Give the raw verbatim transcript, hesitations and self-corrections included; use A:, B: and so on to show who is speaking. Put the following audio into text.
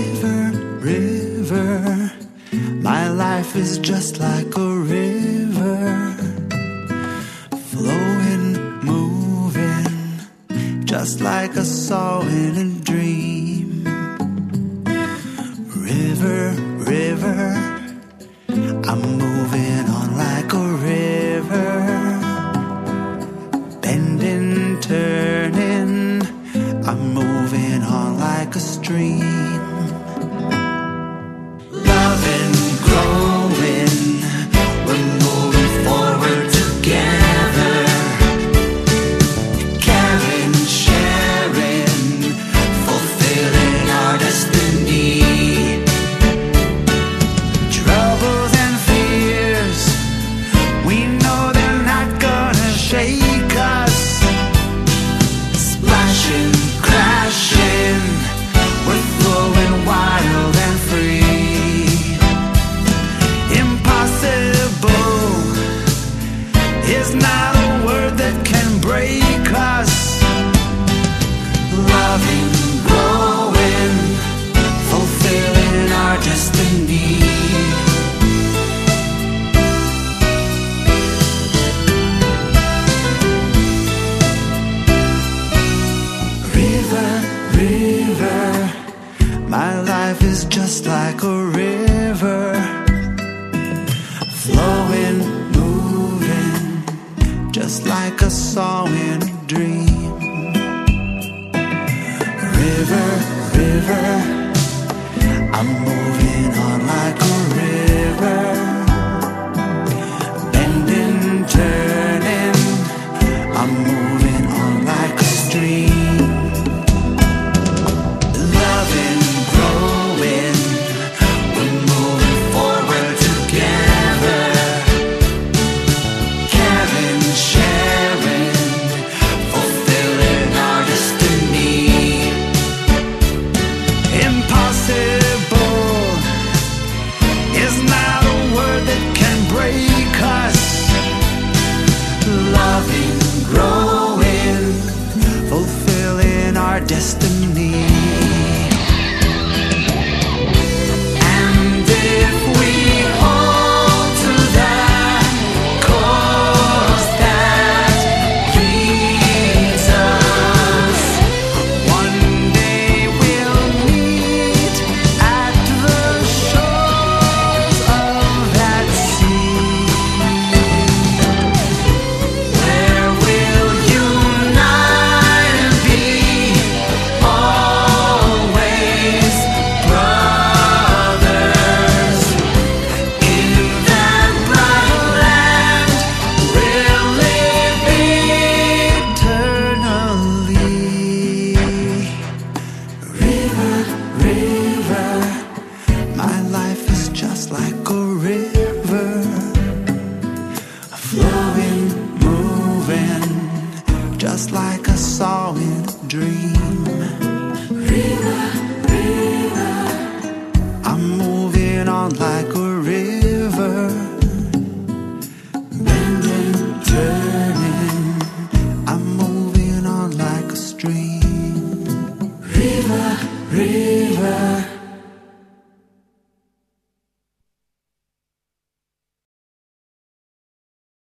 A: River, river, my life is just like a river, flowing, moving, just like a song in a dream. River, river, I'm moving on like a river, bending, turning, I'm moving on like a stream. Loving, growing, we're moving forward together, caring, sharing, fulfilling our destiny. Troubles and fears, we know they're not gonna shake us. Splashing, crashing, we're flowing wild and free. Impossible is not a word that can break us. Loving, growing, fulfilling our destiny. River, river, my life is just like a river, flowing, moving, just like a song in a dream. River, river, I'm moving on like a river, bending, turning, I'm moving on like a stream. Loving, growing, we're moving forward together, caring, sharing, fulfilling our destiny. Impossible is not a word that can break us. Loving, growing, fulfilling our destiny. And if we hold to that course that leads us, one day we'll meet at the shores of that sea, where we'll unite and be always brothers. In that bright land, we'll live eternally. River, river, my life is just like a river, flowing, moving, just like a song in a dream. River, river, I'm moving on like a